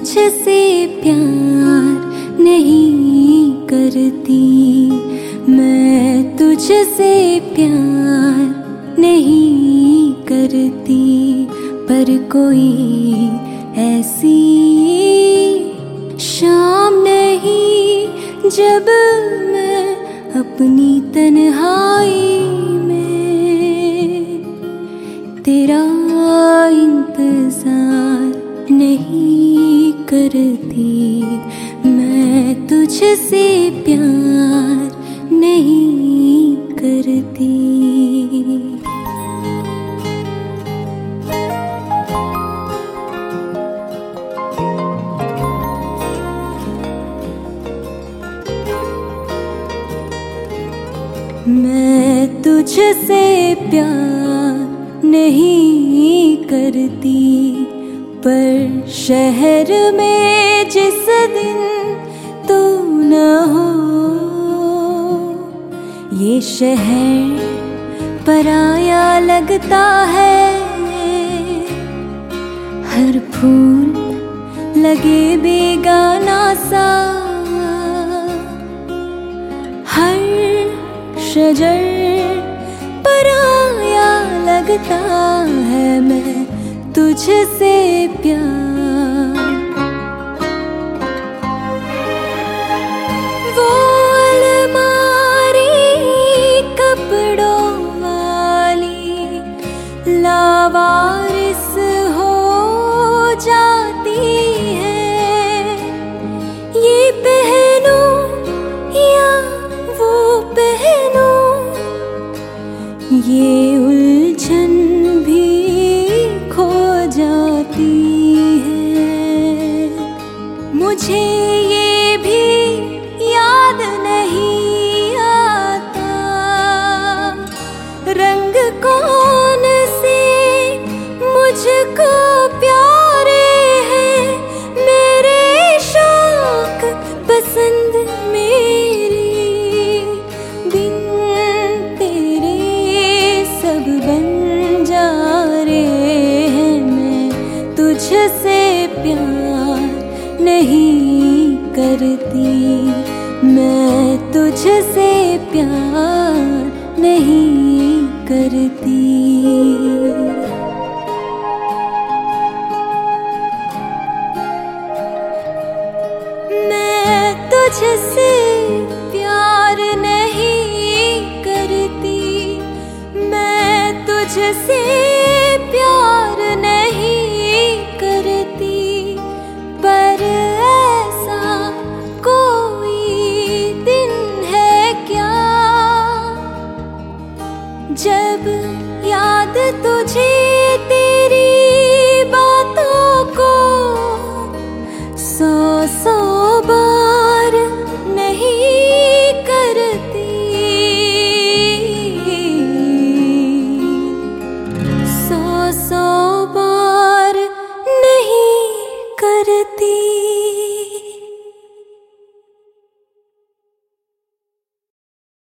तुझसे प्यार नहीं करती, मैं तुझसे प्यार नहीं करती, पर कोई ऐसी शाम नहीं जब मैं अपनी तन्हाई में तेरा इंतजार नहीं करती, मैं तुझसे प्यार नहीं करती। मैं तुझसे प्यार नहीं करती, पर शहर में जिस दिन तू न हो, ये शहर पराया लगता है। हर फूल लगे बेगाना सा, हर शजर पराया लगता है। मैं तुझसे प्यार, वो अलमारी कपड़ों वाली लावारिस हो जाती है। ये पहनूं या वो पहनूं, ये उलझन भी खो जाती है। मुझे ये भी याद नहीं आता, रंग कौन से मुझको प्यारे हैं। मेरे शौक पसंद मेरी बिन तेरे सब बन जा रहे हैं। मैं तुझसे प्यार नहीं करती, मैं तुझसे प्यार नहीं करती। मैं तुझसे प्यार नहीं करती, मैं तुझसे